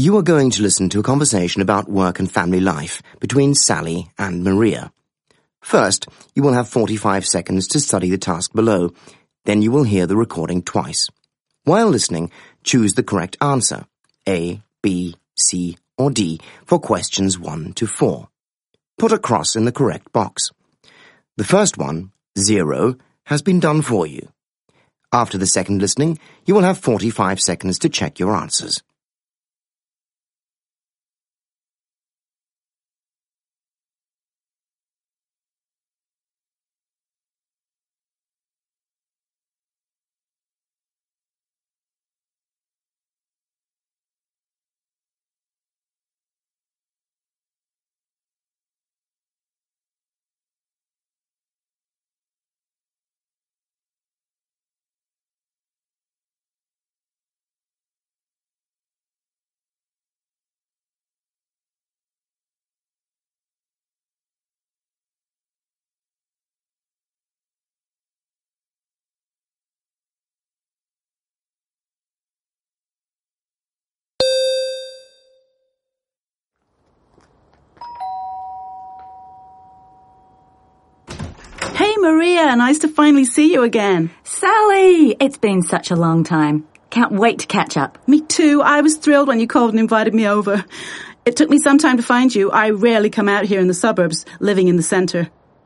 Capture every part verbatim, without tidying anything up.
You are going to listen to a conversation about work and family life between Sally and Maria. First, you will have forty-five seconds to study the task below. Then you will hear the recording twice. While listening, choose the correct answer, A, B, C, or D, for questions one to four. Put a cross in the correct box. The first one, zero, has been done for you. After the second listening, you will have forty-five seconds to check your answers. Hey, Maria, nice to finally see you again. Sally, it's been such a long time. Can't wait to catch up. Me too. I was thrilled when you called and invited me over. It took me some time to find you. I rarely come out here in the suburbs, living in the centre.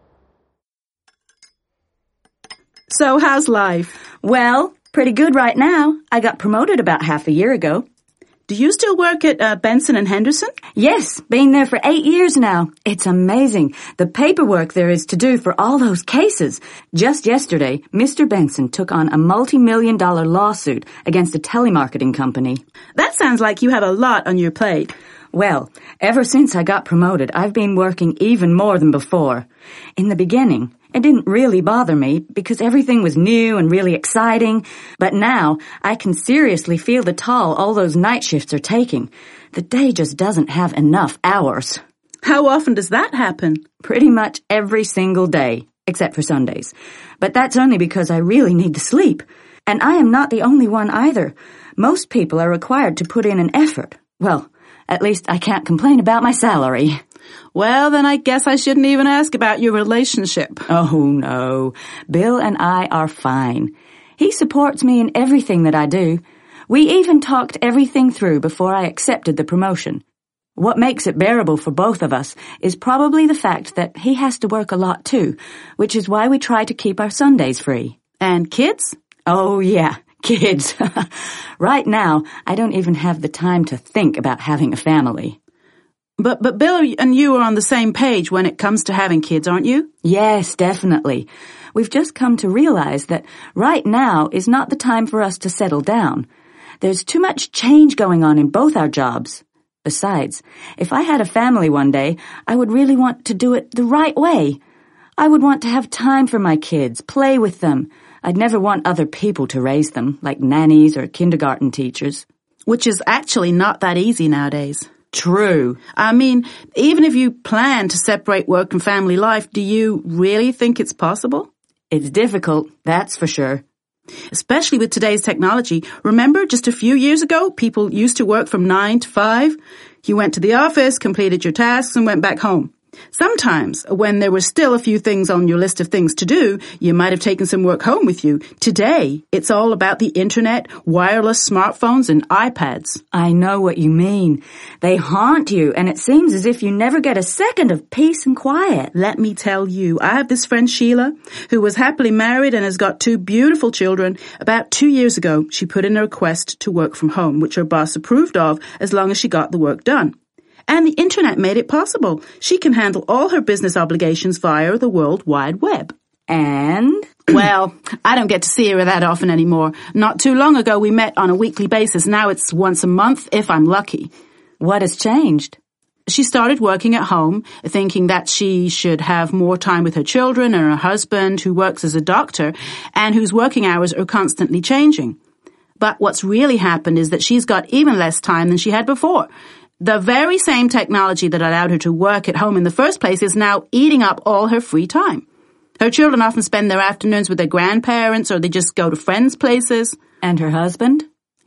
So, how's life? Well, pretty good right now. I got promoted about half a year ago. Do you still work at uh, Benson and Henderson? Yes, been there for eight years now. It's amazing, the paperwork there is to do for all those cases. Just yesterday, Mister Benson took on a multi-million dollar lawsuit against a telemarketing company. That sounds like you have a lot on your plate. Well, ever since I got promoted, I've been working even more than before. In the beginning, it didn't really bother me because everything was new and really exciting. But now I can seriously feel the toll all those night shifts are taking. The day just doesn't have enough hours. How often does that happen? Pretty much every single day, except for Sundays. But that's only because I really need to sleep. And I am not the only one either. Most people are required to put in an effort. Well, at least I can't complain about my salary. Well, then I guess I shouldn't even ask about your relationship. Oh, no. Bill and I are fine. He supports me in everything that I do. We even talked everything through before I accepted the promotion. What makes it bearable for both of us is probably the fact that he has to work a lot too, which is why we try to keep our Sundays free. And kids? Oh, yeah. Kids. Right now, I don't even have the time to think about having a family. But but Bill and you are on the same page when it comes to having kids, aren't you? Yes, definitely. We've just come to realize that right now is not the time for us to settle down. There's too much change going on in both our jobs. Besides, if I had a family one day, I would really want to do it the right way. I would want to have time for my kids, play with them. I'd never want other people to raise them, like nannies or kindergarten teachers. Which is actually not that easy nowadays. True. I mean, even if you plan to separate work and family life, do you really think it's possible? It's difficult, that's for sure. Especially with today's technology. Remember, just a few years ago, people used to work from nine to five. You went to the office, completed your tasks, and went back home. Sometimes, when there were still a few things on your list of things to do, you might have taken some work home with you. Today, it's all about the internet, wireless smartphones, and iPads. I know what you mean. They haunt you, and it seems as if you never get a second of peace and quiet. Let me tell you, I have this friend Sheila, who was happily married and has got two beautiful children. About two years ago, she put in a request to work from home, which her boss approved of as long as she got the work done. And the internet made it possible. She can handle all her business obligations via the World Wide Web. And? Well, I don't get to see her that often anymore. Not too long ago we met on a weekly basis. Now it's once a month, if I'm lucky. What has changed? She started working at home, thinking that she should have more time with her children and her husband, who works as a doctor, and whose working hours are constantly changing. But what's really happened is that she's got even less time than she had before. The very same technology that allowed her to work at home in the first place is now eating up all her free time. Her children often spend their afternoons with their grandparents, or they just go to friends' places. And her husband?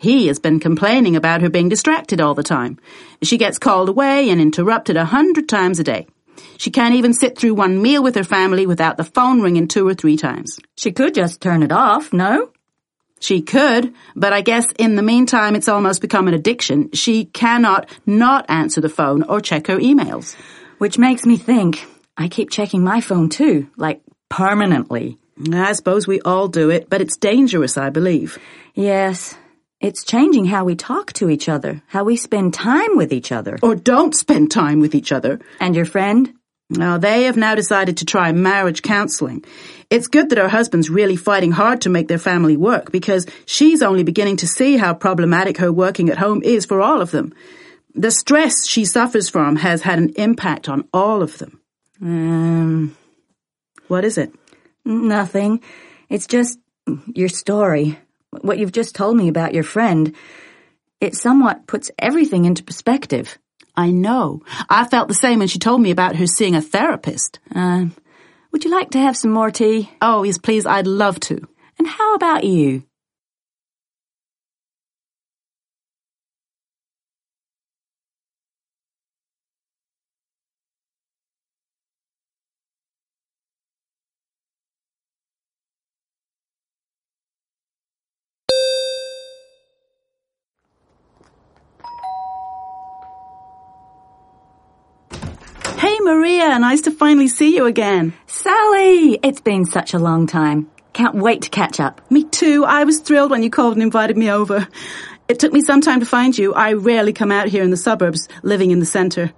He has been complaining about her being distracted all the time. She gets called away and interrupted a hundred times a day. She can't even sit through one meal with her family without the phone ringing two or three times. She could just turn it off, no? She could, but I guess in the meantime it's almost become an addiction. She cannot not answer the phone or check her emails. Which makes me think, I keep checking my phone too, like permanently. I suppose we all do it, but it's dangerous, I believe. Yes, it's changing how we talk to each other, how we spend time with each other. Or don't spend time with each other. And your friend? Now, they have now decided to try marriage counseling. It's good that her husband's really fighting hard to make their family work, because she's only beginning to see how problematic her working at home is for all of them. The stress she suffers from has had an impact on all of them. Um, what is it? Nothing. It's just your story. What you've just told me about your friend. It somewhat puts everything into perspective. I know. I felt the same when she told me about her seeing a therapist. Uh, would you like to have some more tea? Oh, yes, please. I'd love to. And how about you? Hey, Maria, nice to finally see you again. Sally! It's been such a long time. Can't wait to catch up. Me too. I was thrilled when you called and invited me over. It took me some time to find you. I rarely come out here in the suburbs, living in the centre.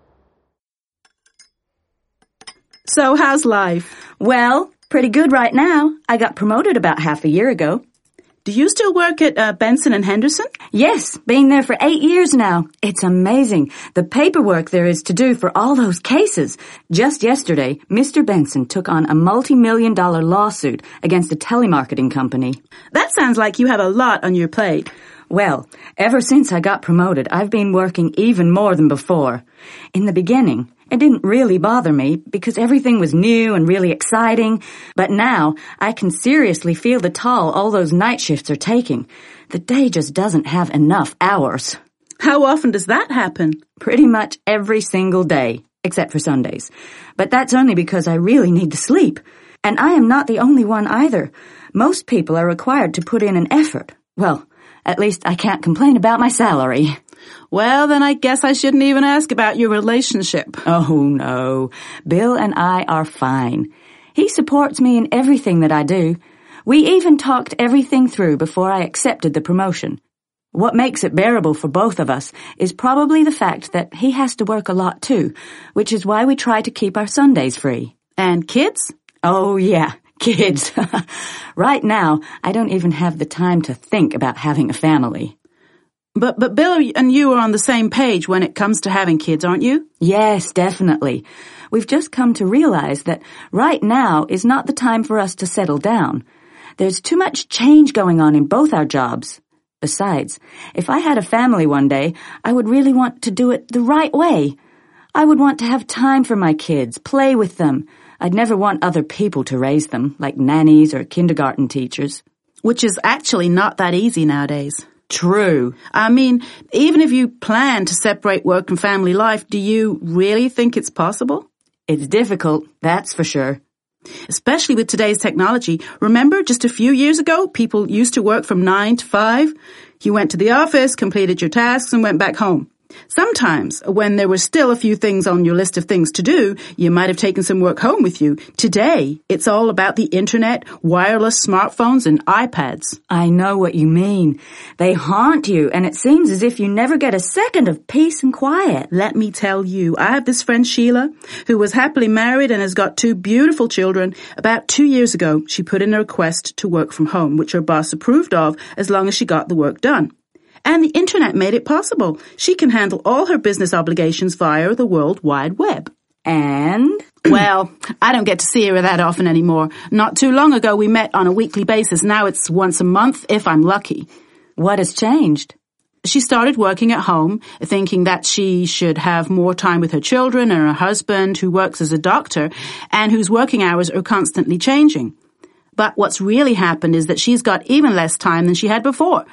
So, how's life? Well, pretty good right now. I got promoted about half a year ago. Do you still work at uh, Benson and Henderson? Yes, been there for eight years now. It's amazing, the paperwork there is to do for all those cases. Just yesterday, Mister Benson took on a multi-million dollar lawsuit against a telemarketing company. That sounds like you have a lot on your plate. Well, ever since I got promoted, I've been working even more than before. In the beginning, it didn't really bother me because everything was new and really exciting. But now I can seriously feel the toll all those night shifts are taking. The day just doesn't have enough hours. How often does that happen? Pretty much every single day, except for Sundays. But that's only because I really need the sleep. And I am not the only one either. Most people are required to put in an effort. Well, at least I can't complain about my salary. Well, then I guess I shouldn't even ask about your relationship. Oh, no. Bill and I are fine. He supports me in everything that I do. We even talked everything through before I accepted the promotion. What makes it bearable for both of us is probably the fact that he has to work a lot too, which is why we try to keep our Sundays free. And kids? Oh, yeah. Kids. Right now, I don't even have the time to think about having a family. But but Bill and you are on the same page when it comes to having kids, aren't you? Yes, definitely. We've just come to realize that right now is not the time for us to settle down. There's too much change going on in both our jobs. Besides, if I had a family one day, I would really want to do it the right way. I would want to have time for my kids, play with them. I'd never want other people to raise them, like nannies or kindergarten teachers. Which is actually not that easy nowadays. True. I mean, even if you plan to separate work and family life, do you really think it's possible? It's difficult, that's for sure. Especially with today's technology. Remember, just a few years ago, people used to work from nine to five. You went to the office, completed your tasks, and went back home. Sometimes, when there were still a few things on your list of things to do, you might have taken some work home with you. Today, it's all about the internet, wireless smartphones, and iPads. I know what you mean. They haunt you, and it seems as if you never get a second of peace and quiet. Let me tell you, I have this friend Sheila, who was happily married and has got two beautiful children. About two years ago, she put in a request to work from home, which her boss approved of as long as she got the work done. And the internet made it possible. She can handle all her business obligations via the World Wide Web. And? Well, I don't get to see her that often anymore. Not too long ago we met on a weekly basis. Now it's once a month, if I'm lucky. What has changed? She started working at home, thinking that she should have more time with her children and her husband, who works as a doctor, and whose working hours are constantly changing. But what's really happened is that she's got even less time than she had before.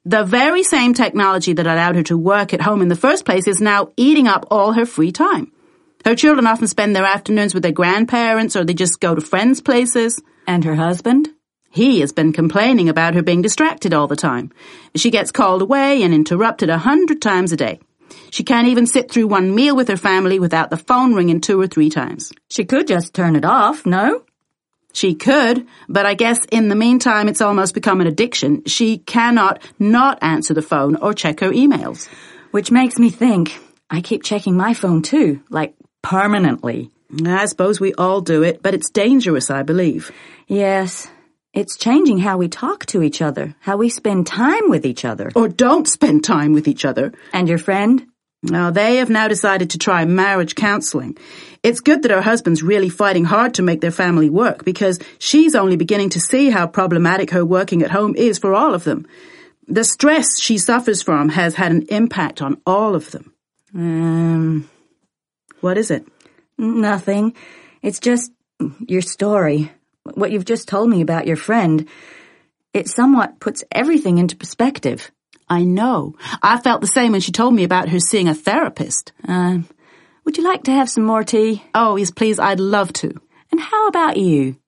The very same technology that allowed her to work at home in the first place is now eating up all her free time. Her children often spend their afternoons with their grandparents, or they just go to friends' places. And her husband? He has been complaining about her being distracted all the time. She gets called away and interrupted a hundred times a day. She can't even sit through one meal with her family without the phone ringing two or three times. She could just turn it off, no? She could, but I guess in the meantime it's almost become an addiction. She cannot not answer the phone or check her emails. Which makes me think, I keep checking my phone too, like permanently. I suppose we all do it, but it's dangerous, I believe. Yes. It's changing how we talk to each other, how we spend time with each other. Or don't spend time with each other. And your friend? Now, they have now decided to try marriage counselling. It's good that her husband's really fighting hard to make their family work, because she's only beginning to see how problematic her working at home is for all of them. The stress she suffers from has had an impact on all of them. Um, what is it? Nothing. It's just your story. What you've just told me about your friend. It somewhat puts everything into perspective. I know. I felt the same when she told me about her seeing a therapist. Uh, would you like to have some more tea? Oh, yes, please. I'd love to. And how about you?